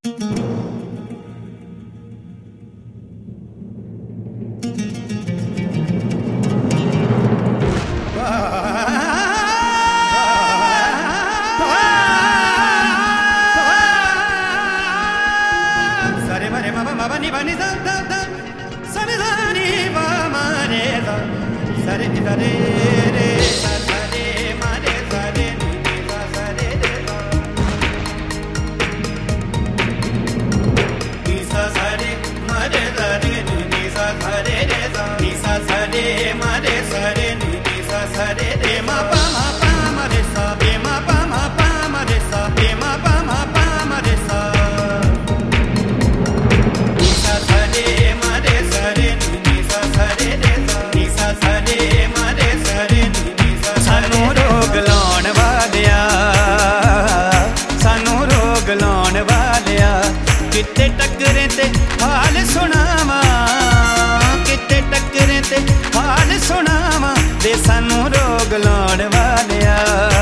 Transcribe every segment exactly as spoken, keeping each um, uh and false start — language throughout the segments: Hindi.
किते टकरे ते हाल सुनावा, किते टकरे ते हाल सुनावा दे सानू रोग लाउण वालिया,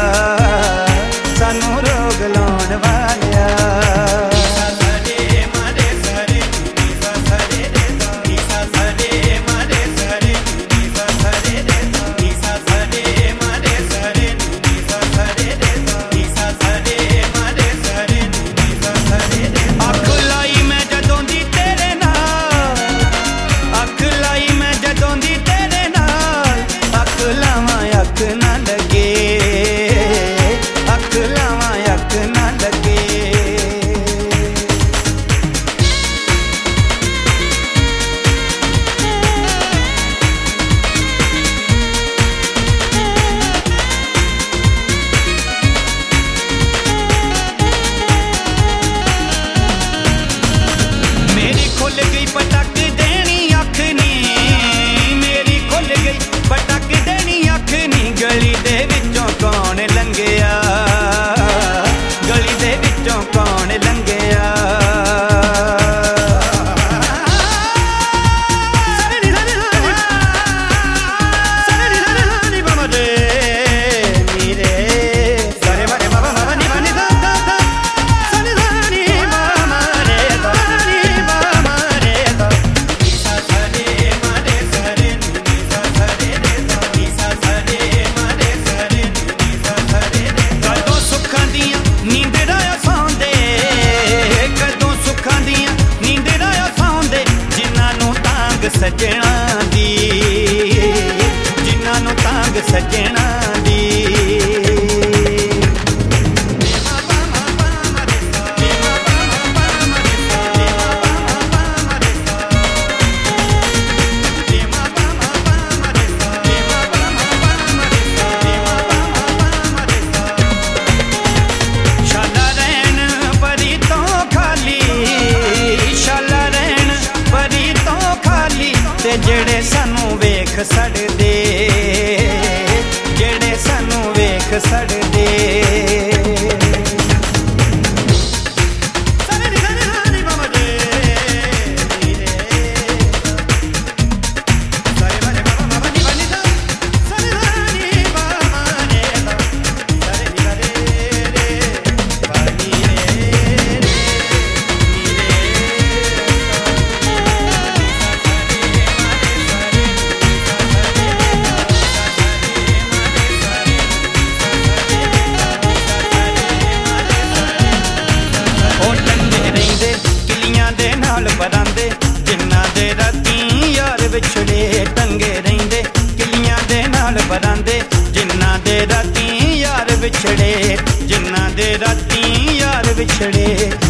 सानू रोग लाउण वालिया। गली दे विचों कौन लंघिया, गली दे विचों कौन लंघिया। सजना दी जिन्हां नूं तांग सजना दी। शाला रैन परी तो खाली, शाला रैन परी तो खाली ते जेड़े सानू वेख सड़दे, जेड़े सानू वेख सड़दे। जिन्ना दे राती यार विछड़े टंगे रहिंदे, किलियां दे नाल बरांदे जिन्ना दे राती यार विछड़े, जिन्ना दे राती यार विछड़े।